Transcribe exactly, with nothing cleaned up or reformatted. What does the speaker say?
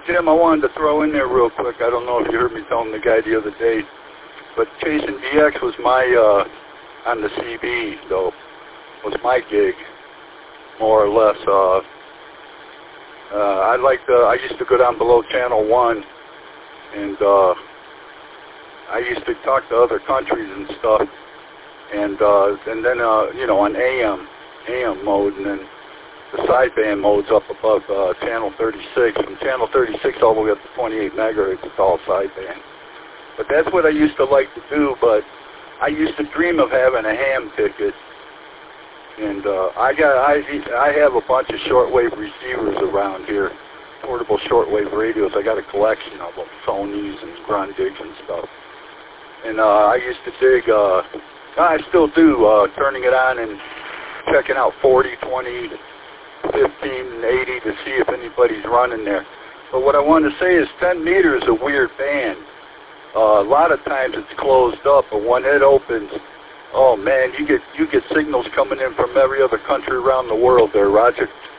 Jim, I wanted to throw in there real quick. I don't know if you heard me telling the guy the other day, but Chasing D X was my, uh, on the C B, though, was my gig, more or less. Uh, uh, I liked, uh, I used to go down below Channel one, and uh, I used to talk to other countries and stuff, and uh, and then, uh, you know, on A M, A M mode, and then the sideband mode's up above uh, channel thirty-six. From channel thirty-six all the way up to twenty-eight megahertz, it's all sideband. But that's what I used to like to do, but I used to dream of having a ham ticket. And uh, I got, I, I have a bunch of shortwave receivers around here, portable shortwave radios. I got a collection of them, Sonys and Grundigs and stuff. And uh, I used to dig, uh, I still do, uh, turning it on and checking out forty, twenty, fifteen, and eighty to see if anybody's running there. But what I want to say is ten meters is a weird band. Uh, a lot of times it's closed up, but when it opens, oh man, you get you get signals coming in from every other country around the world there, Roger.